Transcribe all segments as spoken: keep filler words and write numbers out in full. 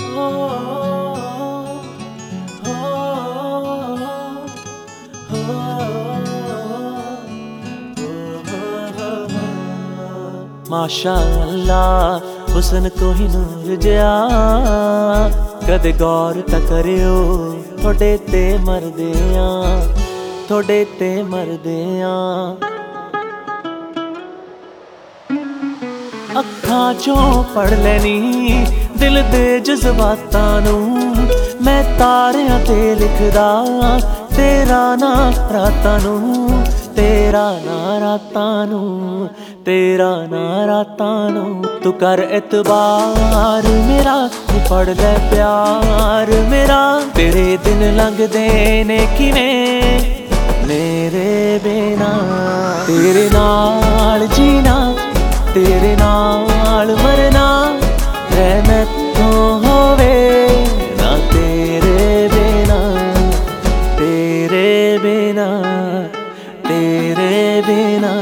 माशा अल्लाह हुसन कोई नूर जिया कदे गौर ता करियो थोड़े ते मरदे आ थोड़े ते मरदे आ। अखां चों पढ़ लैनी दिल दे जज्बातां नू मैं तारियां ते लिखदा तेरा ना रातां नू तेरा ना रातां नू तेरा ना रातां नू। तू कर एतबार मेरा तू पढ़ ले प्यार मेरा तेरे दिन लंघदे ने किवें मेरे बिना। तेरे नाल जीना तेरे नाल मरना रहमत तो होवे ना तेरे बिना तेरे बिना तेरे बिना।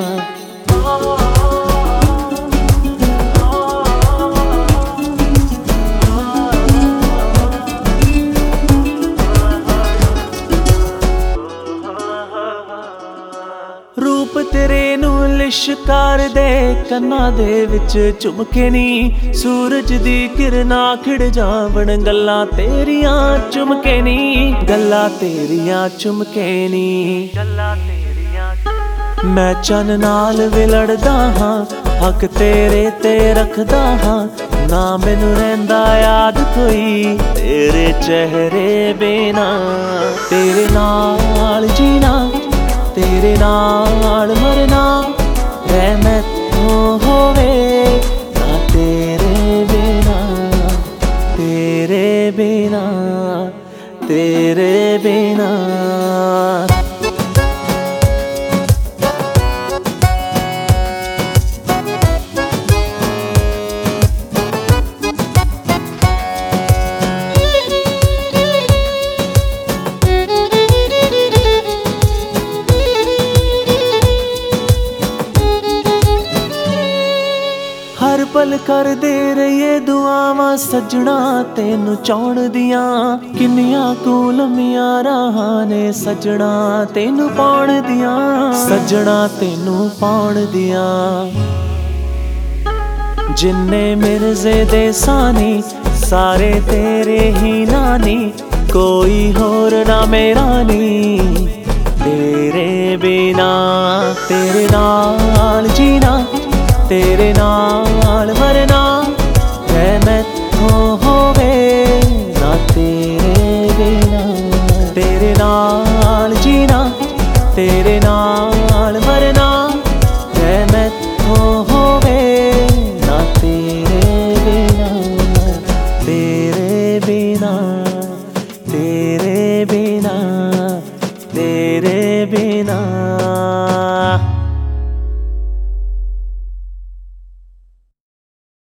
रूप तेरे नू लिशकार दे कन्ना दे विच चुमके नी सूरज दी किरना खिड़ जावण गल्लां तेरियां चुमके नी गल्लां तेरियां चुमके नी। मैं चन नाल विलड़दा हां हक तेरे ते रखदा हां ना मैनू रहिंदा याद कोई तेरे चेहरे बिना। तेरे नाल जीना तेरे नाल मरना रहमत तो होवे ना तेरे बिना तेरे बिना तेरे बिना। हर पल कर दे रहिए दुआवां सजना तेनू चाहण दियां किन्नियां कू लम्मियां राहां ने सजना तेनू पाउण दियां सजना तेनू पाउण दियां। जिन्ने मिर्जे दे सानी सारे तेरे ही नानी कोई होर ना मेरा नी तेरे बिना। तेरे नाल जीना तेरे नाल मरना रहमत तो होवे ना तेरे बिना। तेरे नाल जीना तेरे नाल मरना रहमत तो होवे ना तेरे बिना तेरे बिना तेरे बिना तेरे बिना।